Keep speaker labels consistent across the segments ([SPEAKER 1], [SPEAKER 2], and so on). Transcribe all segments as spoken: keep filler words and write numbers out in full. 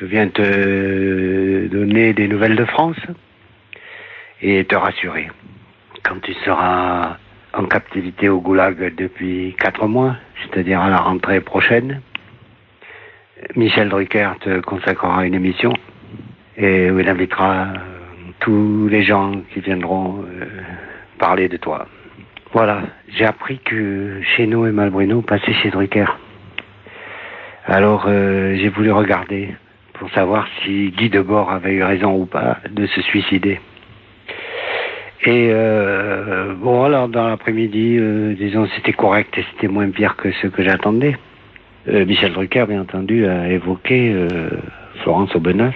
[SPEAKER 1] Je viens te donner des nouvelles de France et te rassurer. Quand tu seras en captivité au Goulag depuis quatre mois, c'est-à-dire à la rentrée prochaine, Michel Drucker te consacrera une émission et où il invitera tous les gens qui viendront euh, parler de toi. Voilà, j'ai appris que Chesneau et Malbrunot passaient chez Drucker. Alors euh, j'ai voulu regarder pour savoir si Guy Debord avait eu raison ou pas de se suicider. Et euh, bon, alors dans l'après-midi, euh, disons, c'était correct et c'était moins pire que ce que j'attendais. Euh, Michel Drucker, bien entendu, a évoqué euh, Florence Aubenas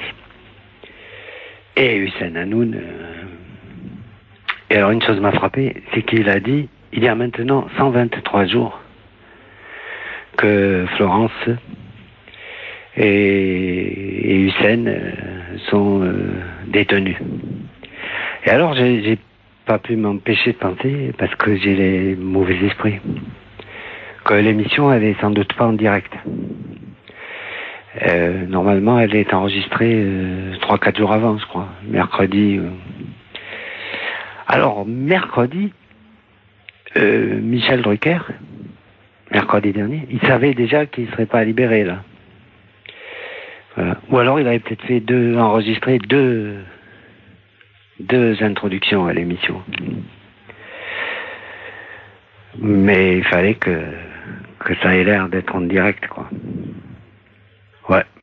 [SPEAKER 1] et Hussein Hanoun. Euh, et alors une chose m'a frappé, c'est qu'il a dit, il y a maintenant cent vingt-trois jours que Florence et, et Hussein euh, sont euh, détenus. Et alors j'ai, j'ai pas pu m'empêcher de penser, parce que j'ai les mauvais esprits, que l'émission elle est sans doute pas en direct. Euh, normalement elle est enregistrée euh, trois quatre jours avant, je crois, mercredi. Euh. Alors mercredi, euh, Michel Drucker, mercredi dernier, il savait déjà qu'il ne serait pas libéré là. Voilà. Ou alors il avait peut-être fait deux, enregistré deux, deux introductions à l'émission. Mais il fallait que, que ça ait l'air d'être en direct, quoi. Ouais.